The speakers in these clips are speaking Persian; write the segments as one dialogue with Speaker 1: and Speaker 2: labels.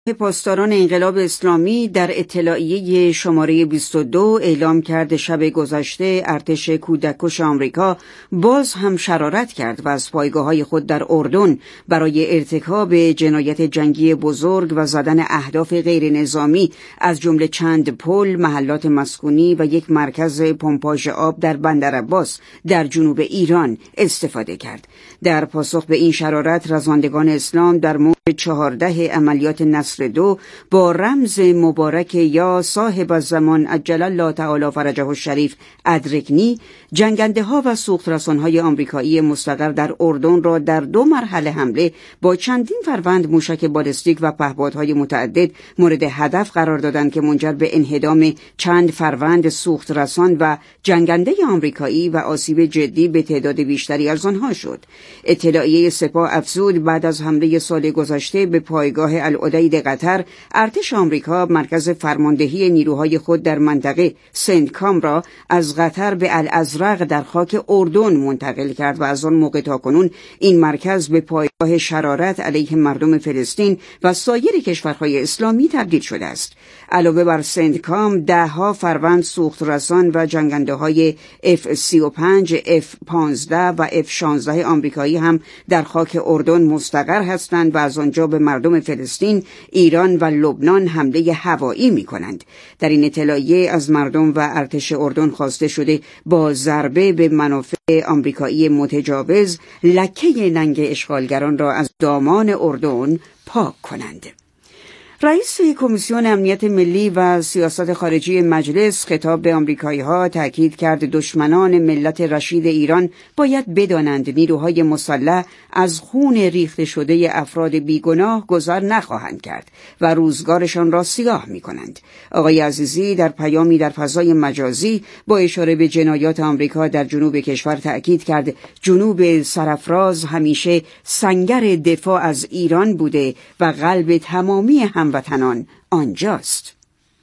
Speaker 1: پاسداران انقلاب اسلامی در اطلاعیه شماره 22 اعلام کرد شب گذشته ارتش کودککش آمریکا باز هم شرارت کرد و از پایگاه‌های خود در اردن برای ارتکاب جنایت جنگی بزرگ و زدن اهداف غیر نظامی از جمله چند پل، محلات مسکونی و یک مرکز پمپاژ آب در بندرعباس در جنوب ایران استفاده کرد. در پاسخ به این شرارت رزاندگان اسلام در موج 14 عملیات نصر 2 با رمز مبارک یا صاحب الزمان عجل الله تعالی فرجه الشریف ادرکنی، جنگنده ها و سوخت رسان های آمریکایی مستقر در اردن را در 2 مرحله حمله با چندین فروند موشک بالستیک و پهپادهای متعدد مورد هدف قرار دادند که منجر به انهدام چند فروند سوخت رسان و جنگنده آمریکایی و آسیب جدی به تعداد بیشتری از آنها شد. اطلاعیه سپاه افزود بعد از حمله سال گذشته به پایگاه العدید قطر، ارتش آمریکا مرکز فرماندهی نیروهای خود در منطقه سندکام را از قطر به الازرق در خاک اردن منتقل کرد و از آن موقع تاکنون این مرکز به پایگاه شرارت علیه مردم فلسطین و سایر کشورهای اسلامی تبدیل شده است. علاوه بر سندکام، 10 فروند سوخت رسان و جنگنده های F-35، F-15 و F-16 آمریکایی هم در خاک اردن مستقر هستند و از آنجا به مردم فلسطین، ایران و لبنان حمله هوایی می کنند. در این اطلاعیه از مردم و ارتش اردن خواسته شده با ضربه به منافع آمریکایی متجاوز لکه ننگ اشغالگران را از دامان اردن پاک کنند. رئیس کمیسیون امنیت ملی و سیاست خارجی مجلس خطاب به آمریکایی‌ها تاکید کرد دشمنان ملت رشید ایران باید بدانند نیروهای مسلح از خون ریخته شده افراد بیگناه گذر نخواهند کرد و روزگارشان را سیاه می‌کنند. آقای عزیزی در پیامی در فضای مجازی با اشاره به جنایات آمریکا در جنوب کشور تاکید کرد جنوب سرافراز همیشه سنگر دفاع از ایران بوده و قلب تمامی هموطنان آنجاست.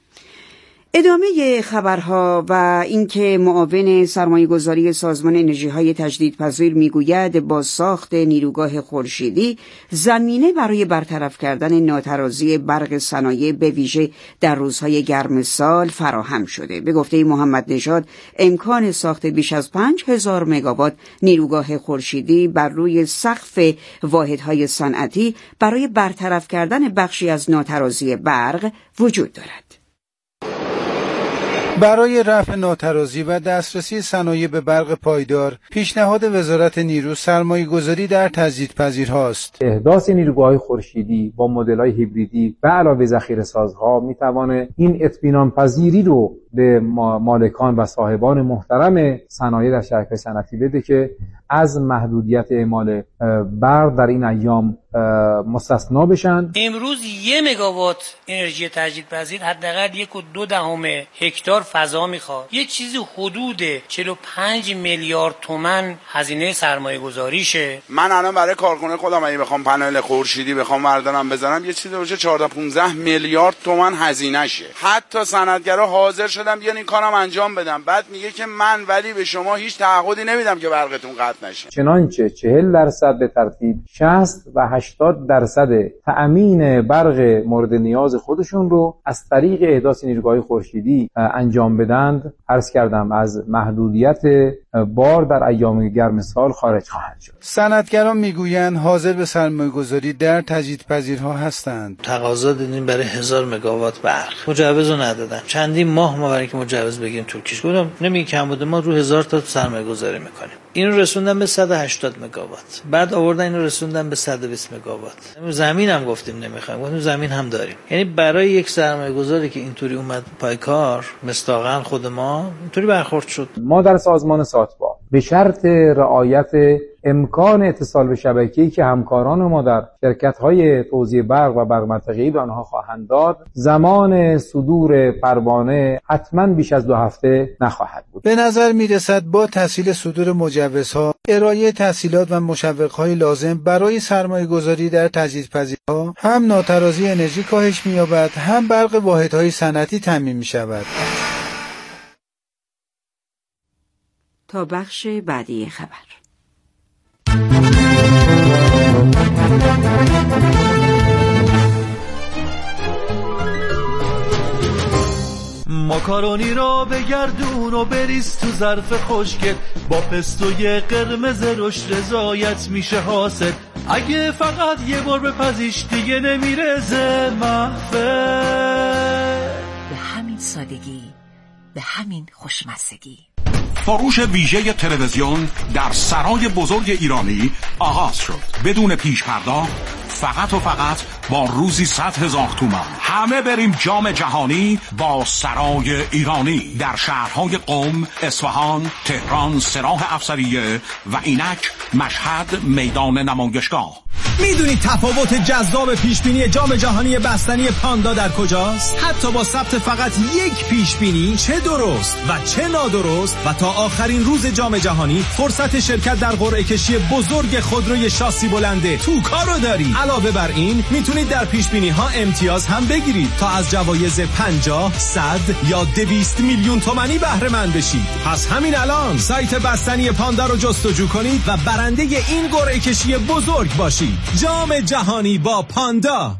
Speaker 1: ادامه خبرها و اینکه معاون سرمایه‌گذاری سازمان انرژی‌های تجدیدپذیر میگوید با ساخت نیروگاه خورشیدی زمینه برای برطرف کردن ناترازی برق صنایع به ویژه در روزهای گرم سال فراهم شده. به گفته محمد نژاد امکان ساخت بیش از 5000 مگاوات نیروگاه خورشیدی بر روی سقف واحدهای صنعتی برای برطرف کردن بخشی از ناترازی برق وجود دارد.
Speaker 2: برای رفع ناترازی و دسترسی صنایع به برق پایدار، پیشنهاد وزارت نیرو سرمایه‌گذاری در تجدیدپذیرهاست.
Speaker 3: احداث نیروگاه‌های خورشیدی با مدل‌های هیبریدی و علاوه ذخیره‌سازها می‌تواند این اطمینان پذیری رو به مالکان و صاحبان محترم صنایع در شرکت‌های صنعتی بده که از محدودیت اعمال برق در این ایام مستثنا بشن.
Speaker 4: امروز 1 مگاوات انرژی تجدیدپذیر حداقل 1.2 هکتار فضا میخواد. یه چیزی حدود 45 میلیارد تومان هزینه سرمایه گذاریشه.
Speaker 5: من الان برای کارخونه خودم اگه بخوام پنل خورشیدی بخوام بردارم بزنم یه چیزی روشه 14-15 میلیارد تومان هزینه شه. حتی صنعتگرا حاضر شدن بیان این کارم انجام بدم. بعد میگه که من ولی به شما هیچ تعهدی نمیدم که برقتون قطع نشه.
Speaker 3: چنانچه 40% به ترتیب 60 و 80% تأمین برق مورد نیاز خودشون رو از طریق احداث نیروگاه‌های خورشیدی انجام بدند، عرض کردم از محدودیت بار در ایام گرم سال خارج خواهند شد.
Speaker 2: صنعتگران میگویند حاضر به سرمایه‌گذاری در تجدیدپذیرها هستند.
Speaker 6: تقاضا دادیم برای 1000 مگاوات برق، مجوز رو ندادن. چندین ماه ما برای اینکه مجوز بگیریم طول کشید. گفتم نمیگه کم بوده، ما رو 1000 تا سرمایه‌گذاری میکنیم. اینو رسوندن به 180 مگاوات، بعد آوردن اینو رسوندن به 120 مگاوات. زمین هم گفتیم نمیخوایم، گفتیم زمین هم داریم. یعنی برای یک سرمایه‌گذاری که اینطوری اومد پای کار، مصداقاً خود ما اینطوری برخورد شد.
Speaker 3: ما در سازمان ساتبا به شرط رعایت امکان اتصال به شبکه‌ای که همکاران ما در شرکت‌های توزیع برق و برق منطقه‌ای به آنها خواهند داد، زمان صدور پروانه حتما بیش از 2 هفته نخواهد بود.
Speaker 2: به نظر می‌رسد با تسهیل صدور مجوزها، ارائه تسهیلات و مشوق‌های لازم برای سرمایه‌گذاری در تجدیدپذیرها، هم ناترازی انرژی کاهش می‌یابد، هم برق واحدهای صنعتی تامین می‌شود.
Speaker 1: تا بخش بعدی خبر.
Speaker 7: ماکارونی را بگردون و بریز تو ظرف خوشگل، با پستوی قرمز روش رضایت میشه حاصل. اگه فقط یه بار بپزیش دیگه نمیرزه محفل.
Speaker 8: به همین سادگی، به همین خوشمزگی.
Speaker 9: فروش ویژه تلویزیون در سرای بزرگ ایرانی آغاز شد. بدون پیش پرداخت، فقط و فقط با روزی 100,000 تومان. همه بریم جام جهانی با سرای ایرانی در شهرهای قم، اصفهان، تهران، سراح افسریه و اینک مشهد میدان نمایشگاه.
Speaker 10: میدونید تفاوت جذاب پیشبینی جام جهانی بستنی پاندا در کجاست؟ حتی با ثبت فقط یک پیشبینی، چه درست و چه نادرست، و تا آخرین روز جام جهانی فرصت شرکت در قرعه کشی بزرگ خودروی شاسی بلنده توکا رو دارید. علاوه بر این میتونید در پیشبینی ها امتیاز هم بگیرید تا از جوایز 50، 100 یا 200 میلیون تومانی بهره مند بشید. پس همین الان سایت بستنی پاندا رو جستجو کنید و برنده این قرعه کشی بزرگ باشید. جام جهانی با پاندا.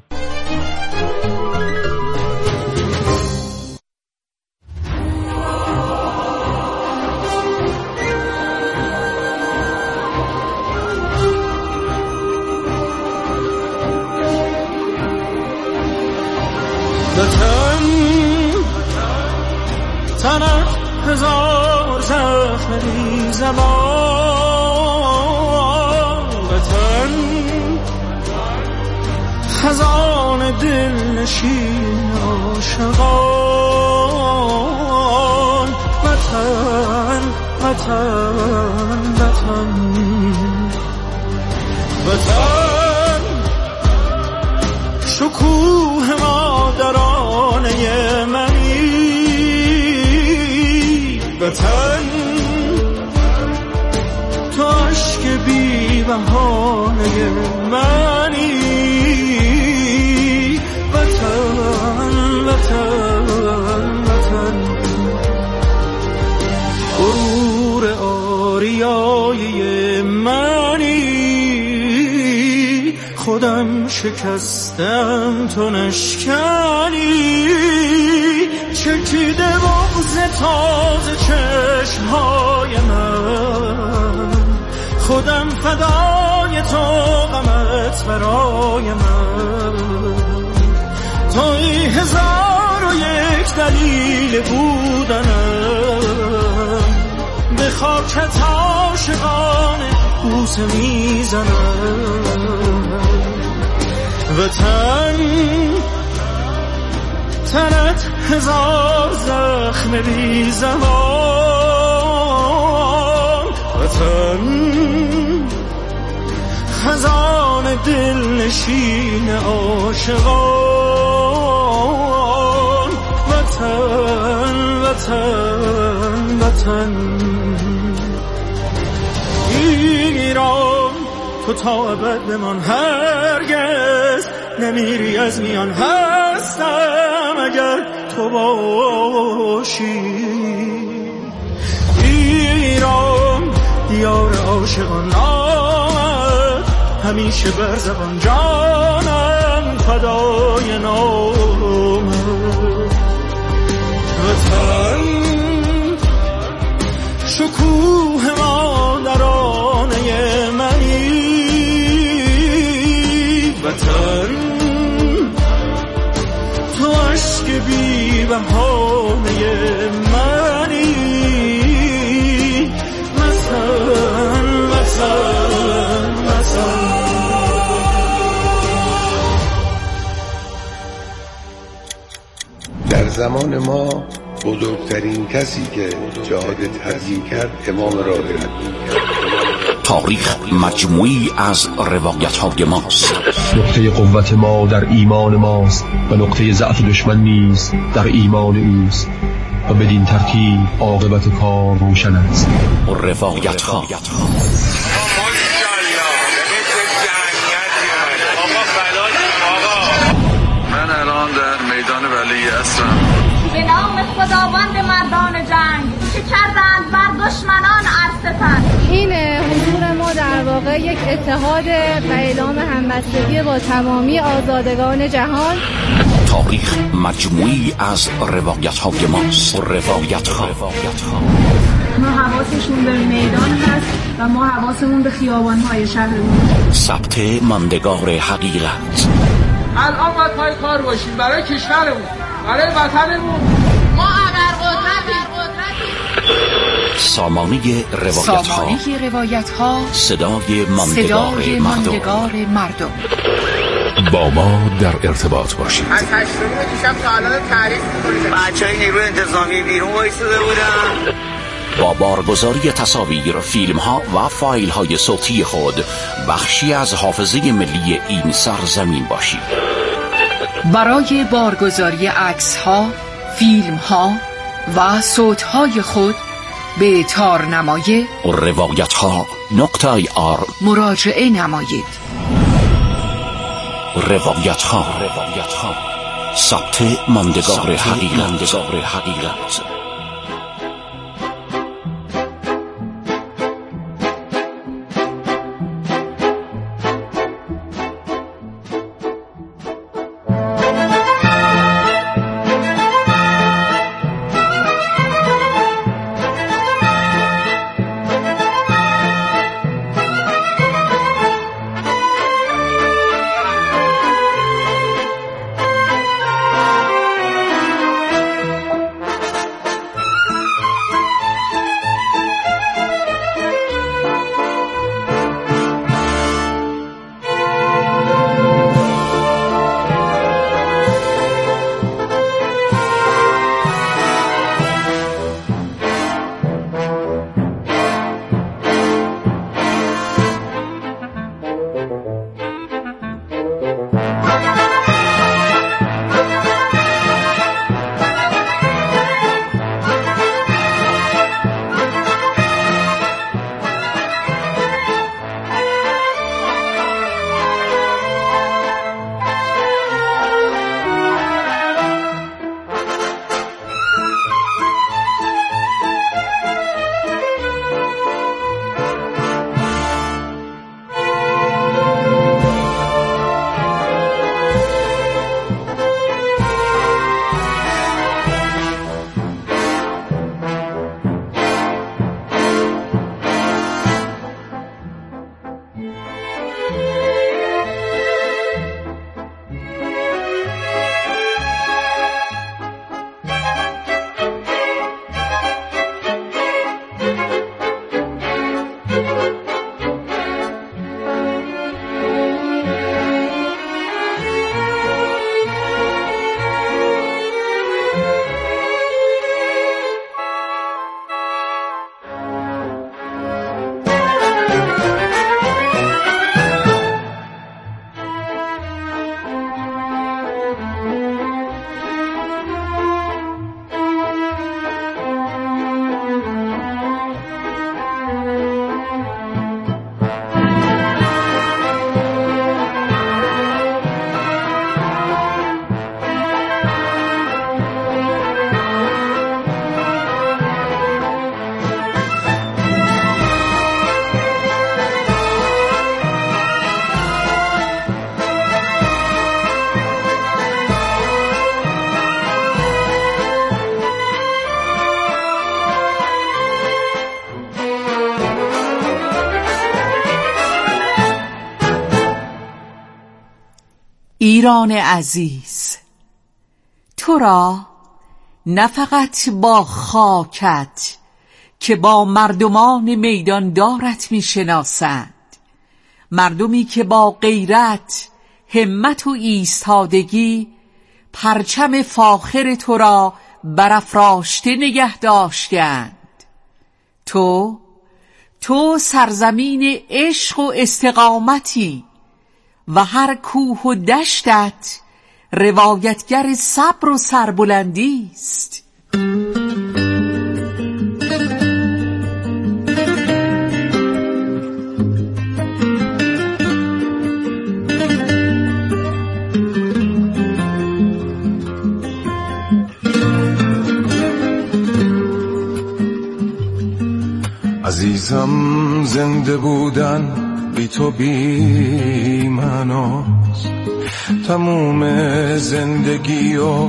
Speaker 11: تنت هزار زخم بی زبان، وطن خزان دل نشین عاشقان. وطن وطن وطن وطن شکوه مادرانه منی. وطن تو عشق بی بهانه منی. وطن وطن وطن غرور آریایی منی. خودم شکستم تو نشکنی. چکیده بغض تازه چشمهای من، خودم فدای تو غمت برای من. توی 1001 دلیل بودنم، به خاکت عاشقانه بوسه میزنم. وطن تنت هزار زخم بی زمان، وطن خزان دل نشین عاشقان. وطن وطن وطن ایران تو تا ابد بمان، هرگز نمیری از میان. هستم اگر تو باشی. ایران دیار عاشقان آمد، همیشه بر زبان جانم فدای نامت. وطن شکوه مادرانه منی. وطن تو عشق بی بهانه منی. مثلا مثلا مثلا
Speaker 12: در زمان ما بزرگترین کسی که جهاد تبیین کرد امام راهب بود.
Speaker 9: تاریخ مجموعی از روایت‌های ماست.
Speaker 13: نقطه قوت ما در ایمان ماست و نقطه ضعف دشمن نیز در ایمان اوست و بدین ترتیب عاقبت کار روشن است.
Speaker 9: روایت‌ها
Speaker 14: من الان در میدان ولی هستم.
Speaker 15: به نام خداوند مردان جنگ که کردند بر دشمنان ارستن.
Speaker 16: این حضور ما در واقع یک اتحاد و اعلام همبستگی با تمامی آزادگان جهان.
Speaker 9: تاریخ مجموعی از روایت‌های ماست. روایت‌ها
Speaker 15: ما حواسشون به میدان هست و ما حواسمون به خیابان‌های شهرمون.
Speaker 9: ثبت ماندگار حقیقت.
Speaker 17: الان باید پای کار باشیم برای کشورمون، برای وطنمون.
Speaker 15: ما ابرقدرتیم.
Speaker 9: سامانه روایت‌ها. صدای ماندگار
Speaker 8: مردم.
Speaker 9: با ما در ارتباط باشید.
Speaker 17: از 8 دیشب تا الان تعریف می‌کنید.
Speaker 18: بچه‌های نیروی انتظامی بیرون وایساده بودن.
Speaker 9: با بارگذاری تصاویر، فیلم‌ها و فایل‌های صوتی خود بخشی از حافظه ملی این سرزمین باشید.
Speaker 8: برای بارگذاری عکس‌ها، فیلم‌ها و صوت‌های خود به تارنمای
Speaker 9: روایت‌ها.ir
Speaker 8: مراجعه نمایید.
Speaker 9: روایت‌ها. ثبت ماندگار حقیقت.
Speaker 8: ایران عزیز، تو را نه فقط با خاکت که با مردمان میدان دارت می شناسند، مردمی که با غیرت، همت و ایستادگی پرچم فاخر تو را برافراشته نگه داشتند. تو سرزمین عشق و استقامتی و هر کوه و دشتت روایتگر صبر و سربلندی است.
Speaker 19: عزیزم، زنده بودن بی تو بی معناست، تموم زندگی و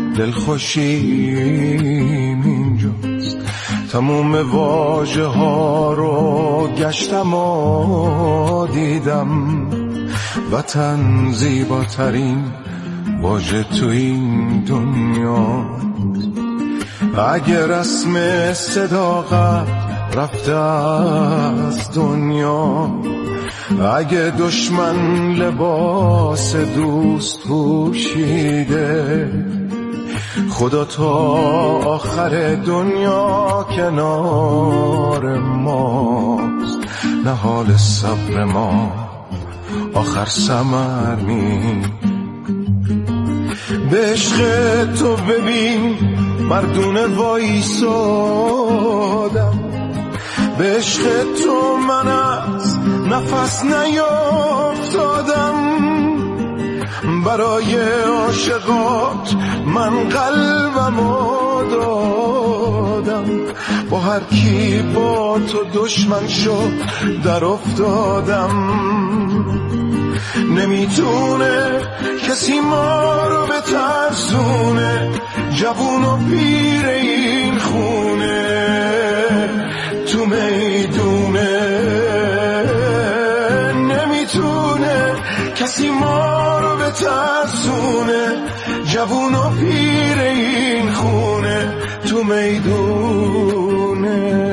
Speaker 19: دلخوشیم اینجاست. تموم واژه ها رو گشتم و دیدم، وطن زیباترین واژه تو این دنیا. اگه رسم صداقت رفته از دنیا، اگه دشمن لباس دوست پوشیده، خدا تا آخر دنیا کنار ماست. نه حال صبر ما آخر ثمر نیست. به عشق تو ببین مردونه وایسادم، به عشق تو من از نفس نیافتادم. برای عاشقات من قلبمو دادم، با هر کی با تو دشمن شد در افتادم. نمیتونه کسی ما رو بترسونه، جوون و پیر این خونه تو میدونه. نمیتونه کسی ما رو بترسونه، جوون و پیر این خونه تو میدونه.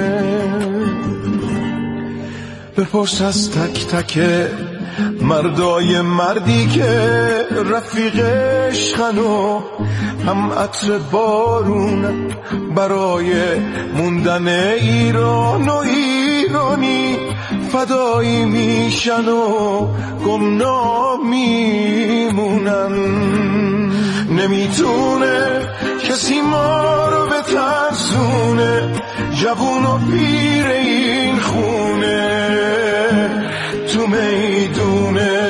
Speaker 19: بپرس از تک تک مردای مردی که رفیق عشقن و هم عطر بارون برای موندن ایران و ایرانی فدایی میشن و گمنام میمونن. نمیتونه کسی ما رو بترسونه، جوون و پیر این خونه تو میدونه.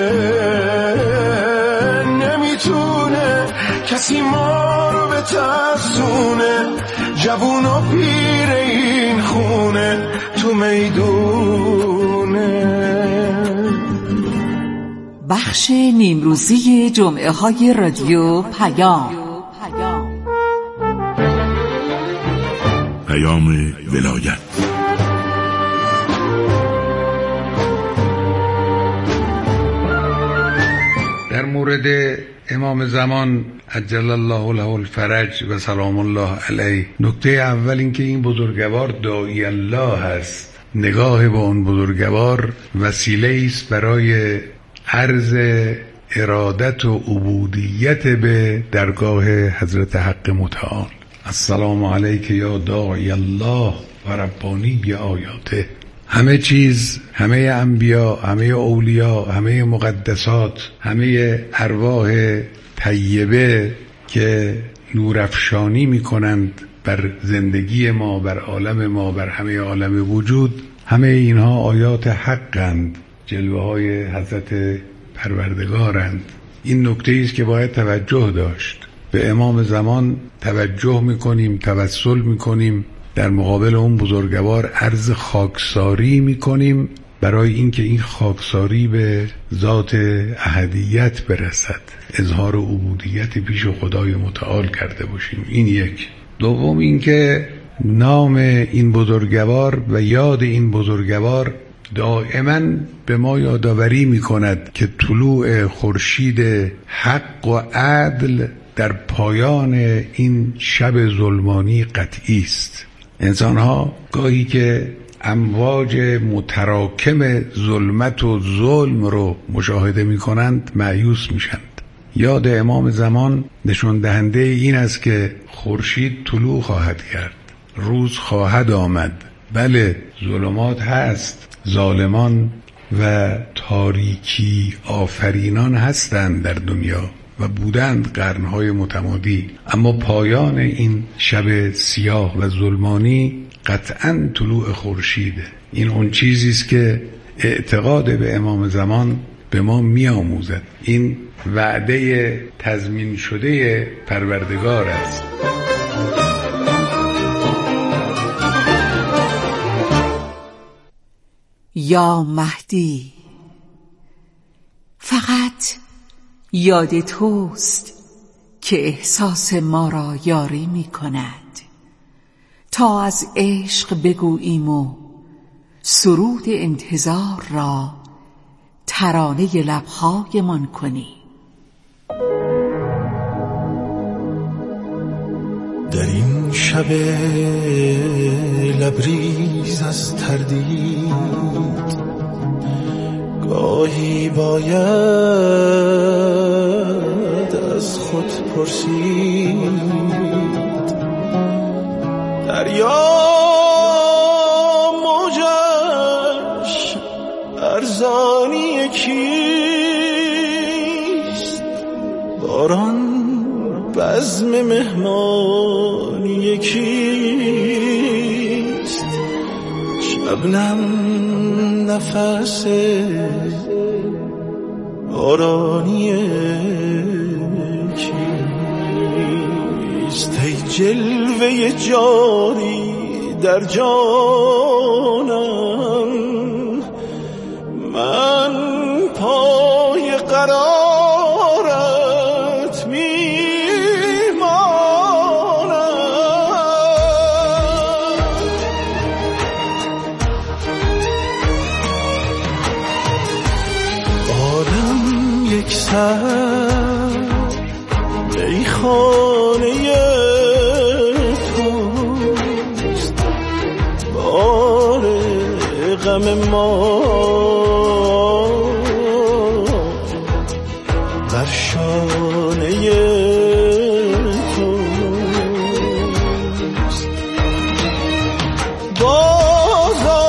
Speaker 19: نمیتونه کسی ما رو بترسونه، جوون و پیر این خونه تو میدونه.
Speaker 8: بخش نیمروزی جمعه های رادیو پیام.
Speaker 9: پیام ولایت.
Speaker 12: در مورد امام زمان عجل الله له الفرج و سلام الله علیه، نکته اول این که این بزرگوار داعی الله هست. نگاه به اون بزرگوار وسیله است برای عرض ارادت و عبودیت به درگاه حضرت حق متعال. السلام علیک یا داعی الله و ربانی آیاته. همه چیز، همه انبیا، همه اولیا، همه مقدسات، همه ارواح طیبه که نورافشانی میکنند بر زندگی ما، بر عالم ما، بر همه عالم وجود، همه اینها آیات حقند، جلوه های حضرت پروردگارند. این نکته است که باید توجه داشت. به امام زمان توجه میکنیم، توسل میکنیم، در مقابل اون بزرگوار عرض خاکساری میکنیم برای اینکه این خاکساری به ذات احدیت برسد، اظهار عبودیت پیش خدای متعال کرده باشیم. این یک. دوم اینکه نام این بزرگوار و یاد این بزرگوار دائما به ما یادآوری میکند که طلوع خورشید حق و عدل در پایان این شب ظلمانی قطعی است. انسان‌ها گاهی که امواج متراکم ظلمت و ظلم رو مشاهده می‌کنند مایوس میشند. یاد امام زمان نشان دهنده این است که خورشید طلوع خواهد کرد، روز خواهد آمد. بله، ظلمات هست، ظالمان و تاریکی آفرینان هستند در دنیا و بودند قرنهای متمادی، اما پایان این شب سیاه و ظلمانی قطعاً طلوع خورشیده. این اون چیزی است که اعتقاد به امام زمان به ما می‌آموزد. این وعده تضمین شده پروردگار است.
Speaker 8: یا مهدی، فقط یاد توست که احساس ما را یاری می کند تا از عشق بگوییم و سرود انتظار را ترانه لب‌هایمان کنی.
Speaker 19: در این شب لبریز از تردید گاهی باید از خود پرسید دریا موجش ارزانی کیست، باران بزم مهمانی کیست، شبنم نفس بارانی کیست. ای جلوه جاری در جانم، من پای قرارت میمانم. عالم یک سر میخانه توست، بار غم ما بر شانه توست. بازا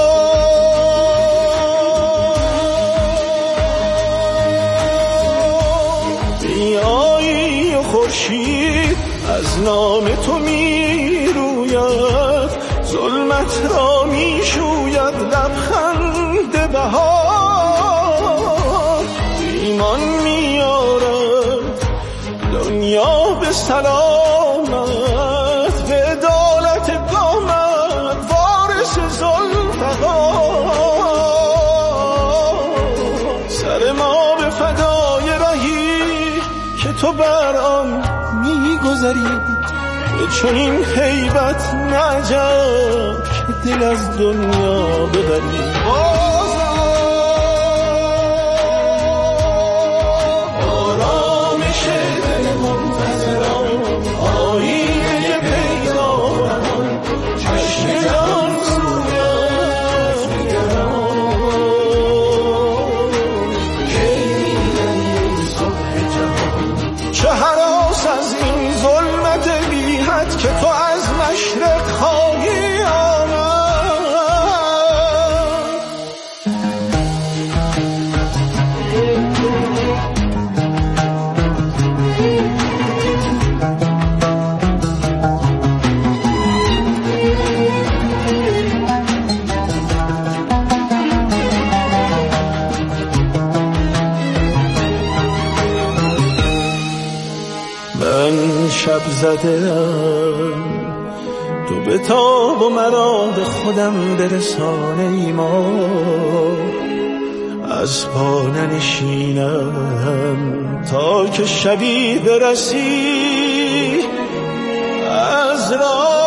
Speaker 19: بیایی و خورشید از نام تو می روید، ظلمت را می شوید لبخند بهار، ایمان می آرد دنیا به سلامت، به عدالت قامت وارث ذوالفقار. سر ما به فدای رهی که تو بر آن می گذری، به چنین هیبت نعجب که دل از دنیا ببری. آرامش دل منتظران، آیینه پیدایان، چشم جان سویت نگران، کی می‌دهی صبح جهان. چه هراس از این ظلمت بی حد که تو از مشرق خواهی آمد. من شب زدم تو بتاب و مرا به خودم برسان ایمان، از پا ننشینم تا که شبی برسی از راه.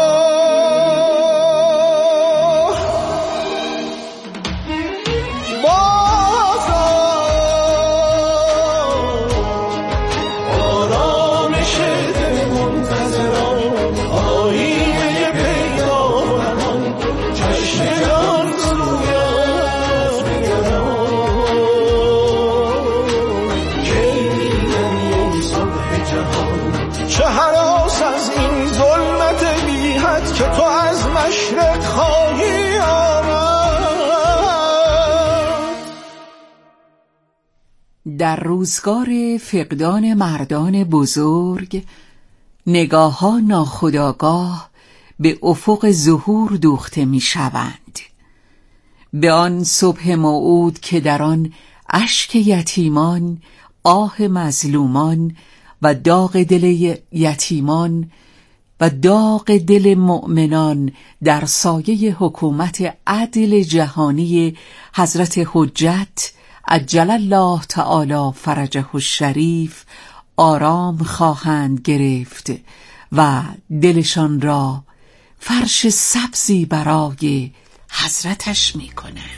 Speaker 19: آرامش دل منتظران، آیینه پیدایان، چشم جان سویت نگران، کی می‌دهی صبح جهان. چه هراس از این ظلمت بی حد که تو از مشرق خواهی آمد.
Speaker 8: در روزگار فقدان مردان بزرگ، نگاه‌ها ناخودآگاه به افق ظهور دوخته می‌شوند، به آن صبح موعود که در آن اشک یتیمان، آه مظلومان و داغ دل یتیمان و داغ دل مؤمنان در سایه حکومت عدل جهانی حضرت حجت عجل الله تعالی فرجه الشریف آرام خواهند گرفت و دلشان را فرش سبزی برای حضرتش میکنه.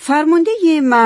Speaker 1: فرمانده